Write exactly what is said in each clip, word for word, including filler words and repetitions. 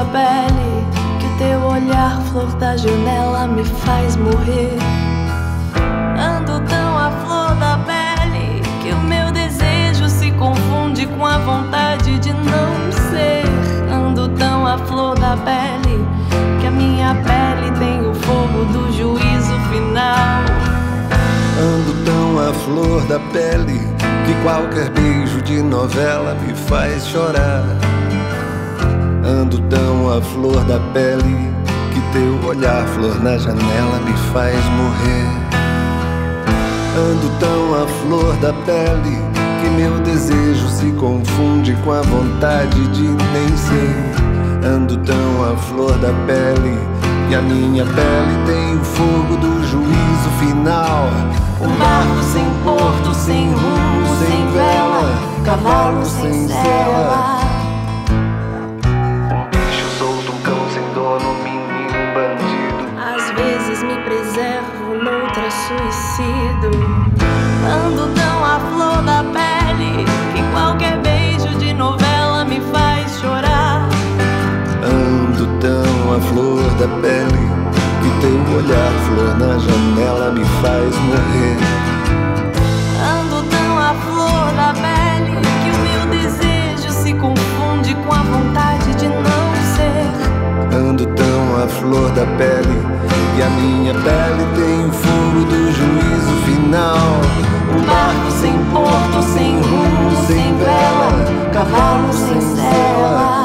pele, que o teu olhar, flor da janela, me faz morrer. Ando tão à flor da pele que o meu desejo se confunde com a vontade de não ser. Ando tão à flor da pele que a minha pele tem o fogo do juízo final. Ando tão à flor da pele que qualquer beijo de novela me faz chorar. Ando tão à flor da pele que teu olhar, flor na janela, me faz morrer. Ando tão à flor da pele que meu desejo se confunde com a vontade de nem ser. Ando tão à flor da pele e a minha pele tem o fogo do juízo final. Um barco sem porto, sem rumo, sem vela, cavalo sem sela. Um bicho solto, um cão sem dono, um menino, um bandido. Às vezes me preservo, noutra suicido. Ando tão à flor da pele que qualquer beijo de novela me faz chorar. Ando tão à flor da pele que teu olhar, flor na janela, me faz morrer. Ando tão à flor da pele que o meu desejo se confunde com a vontade de não ser. Ando tão à flor da pele e a minha pele tem o fogo do juízo final. Um barco sem porto, sem rumo, sem vela, cavalo sem sela.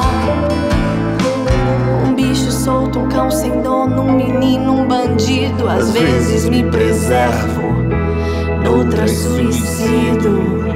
Um bicho solto, um cão sem dono, um menino, um bandido. Às vezes me preservo, noutra suicido.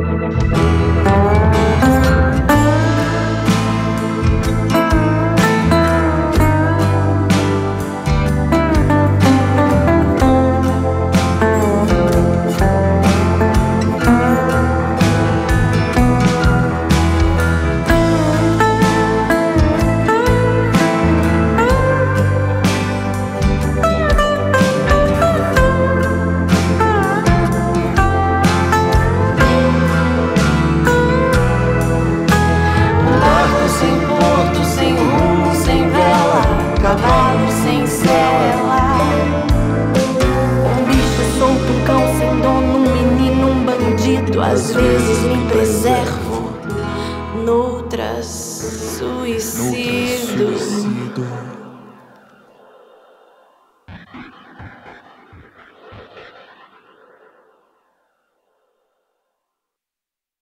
Cavalo sem sela. Um bicho solto, um cão sem dono, um menino, um bandido. Às vezes me preservo, noutras suicido.